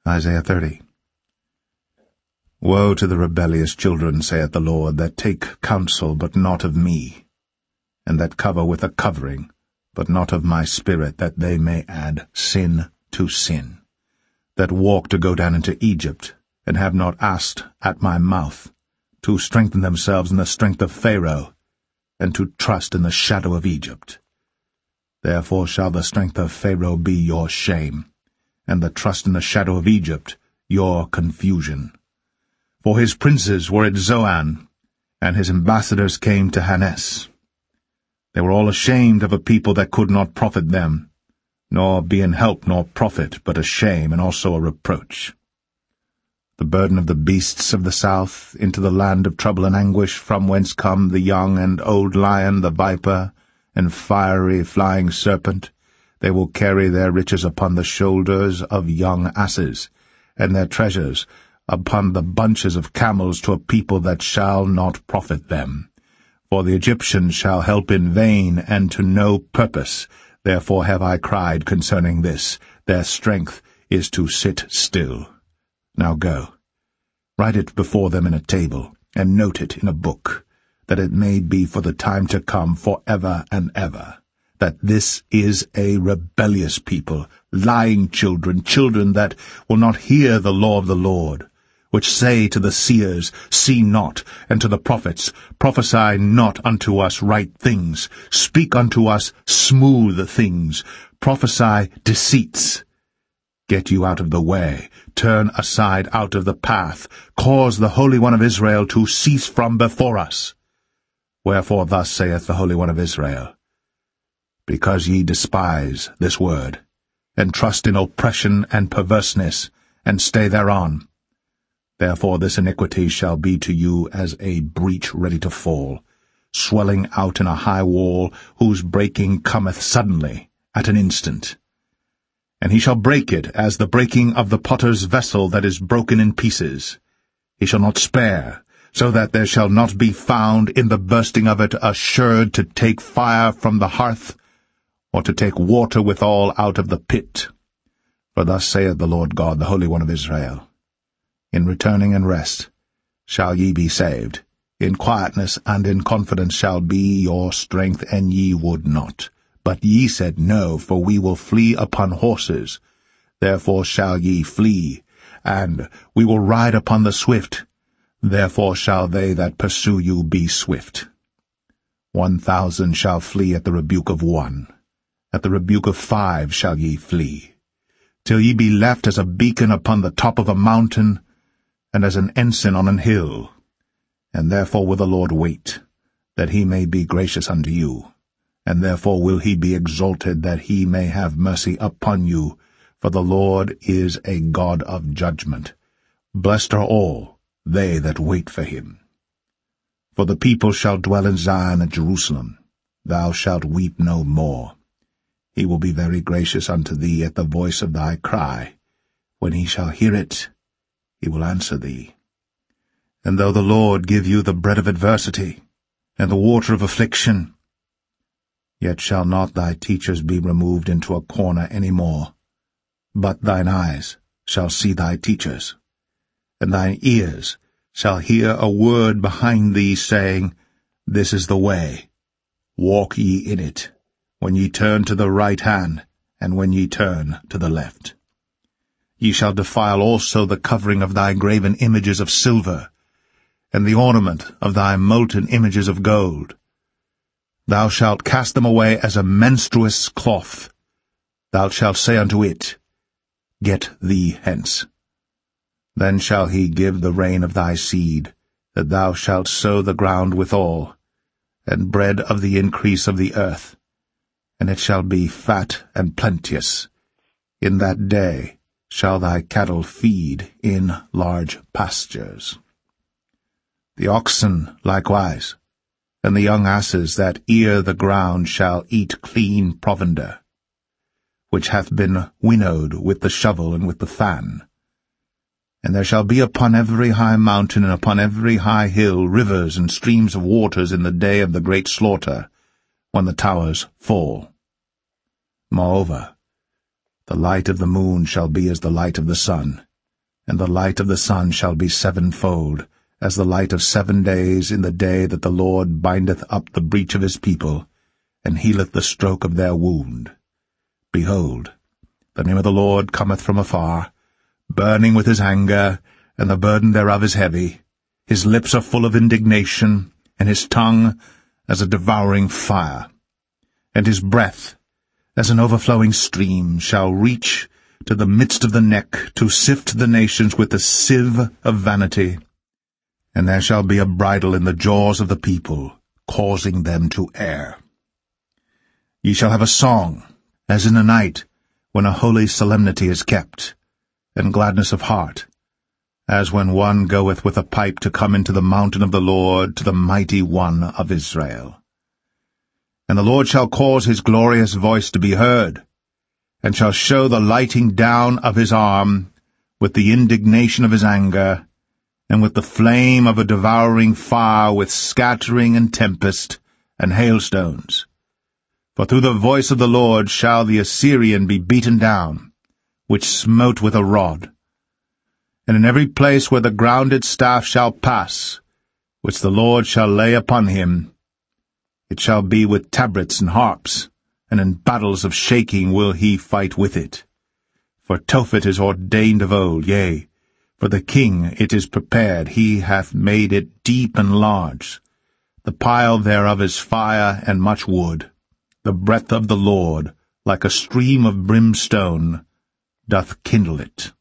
Isaiah 30. Woe to the rebellious children, saith the Lord, that take counsel, but not of me, and that cover with a covering, but not of my spirit, that they may add sin to sin, that walk to go down into Egypt, and have not asked at my mouth, to strengthen themselves in the strength of Pharaoh, and to trust in the shadow of Egypt. Therefore shall the strength of Pharaoh be your shame, and the trust in the shadow of Egypt your confusion. For his princes were at Zoan, and his ambassadors came to Hanes. They were all ashamed of a people that could not profit them, nor be an help nor profit, but a shame and also a reproach. The burden of the beasts of the south into the land of trouble and anguish, from whence come the young and old lion, the viper, and fiery flying serpent. They will carry their riches upon the shoulders of young asses, and their treasures upon the bunches of camels, to a people that shall not profit them. For the Egyptians shall help in vain, and to no purpose. Therefore have I cried concerning this, their strength is to sit still. Now go, write it before them in a table, and note it in a book, that it may be for the time to come, for ever and ever, that this is a rebellious people, lying children, children that will not hear the law of the Lord, which say to the seers, See not, and to the prophets, Prophesy not unto us right things, speak unto us smooth things, prophesy deceits. Get you out of the way, turn aside out of the path, cause the Holy One of Israel to cease from before us. Wherefore thus saith the Holy One of Israel, Because ye despise this word, and trust in oppression and perverseness, and stay thereon, therefore this iniquity shall be to you as a breach ready to fall, swelling out in a high wall, whose breaking cometh suddenly, at an instant. And he shall break it as the breaking of the potter's vessel that is broken in pieces. He shall not spare, so that there shall not be found in the bursting of it a sherd to take fire from the hearth, or to take water withal out of the pit. For thus saith the Lord God, the Holy One of Israel, In returning and rest shall ye be saved, in quietness and in confidence shall be your strength, and ye would not. But ye said, No, for we will flee upon horses. Therefore shall ye flee, and we will ride upon the swift. Therefore shall they that pursue you be swift. 1,000 shall flee at the rebuke of one. At the rebuke of 5 shall ye flee, till ye be left as a beacon upon the top of a mountain, and as an ensign on an hill. And therefore will the Lord wait, that he may be gracious unto you. And therefore will he be exalted, that he may have mercy upon you. For the Lord is a God of judgment. Blessed are all they that wait for him. For the people shall dwell in Zion and Jerusalem. Thou shalt weep no more. He will be very gracious unto thee at the voice of thy cry. When he shall hear it, he will answer thee. And though the Lord give you the bread of adversity, and the water of affliction, yet shall not thy teachers be removed into a corner any more, but thine eyes shall see thy teachers, and thine ears shall hear a word behind thee, saying, This is the way, walk ye in it, when ye turn to the right hand, and when ye turn to the left. Ye shall defile also the covering of thy graven images of silver, and the ornament of thy molten images of gold. Thou shalt cast them away as a menstruous cloth. Thou shalt say unto it, Get thee hence. Then shall he give the rain of thy seed, that thou shalt sow the ground withal, and bread of the increase of the earth, and it shall be fat and plenteous. In that day shall thy cattle feed in large pastures. The oxen likewise, and the young asses that ear the ground shall eat clean provender, which hath been winnowed with the shovel and with the fan. And there shall be upon every high mountain and upon every high hill rivers and streams of waters in the day of the great slaughter, when the towers fall. Moreover, the light of the moon shall be as the light of the sun, And the light of the sun shall be sevenfold, as the light of 7 days in the day that the Lord bindeth up the breach of his people, and healeth the stroke of their wound. Behold, the name of the Lord cometh from afar, burning with his anger, and the burden thereof is heavy. His lips are full of indignation, and his tongue as a devouring fire. And his breath, as an overflowing stream, shall reach to the midst of the neck, to sift the nations with the sieve of vanity. And there shall be a bridle in the jaws of the people, causing them to err. Ye shall have a song, as in a night, when a holy solemnity is kept, and gladness of heart, as when one goeth with a pipe to come into the mountain of the Lord, to the mighty one of Israel. And the Lord shall cause his glorious voice to be heard, and shall show the lighting down of his arm, with the indignation of his anger, and with the flame of a devouring fire, with scattering and tempest and hailstones. For through the voice of the Lord shall the Assyrian be beaten down, which smote with a rod. And in every place where the grounded staff shall pass, which the Lord shall lay upon him, it shall be with tabrets and harps, and in battles of shaking will he fight with it. For Tophet is ordained of old, yea, for the king it is prepared, he hath made it deep and large. The pile thereof is fire and much wood. The breath of the Lord, like a stream of brimstone, doth kindle it.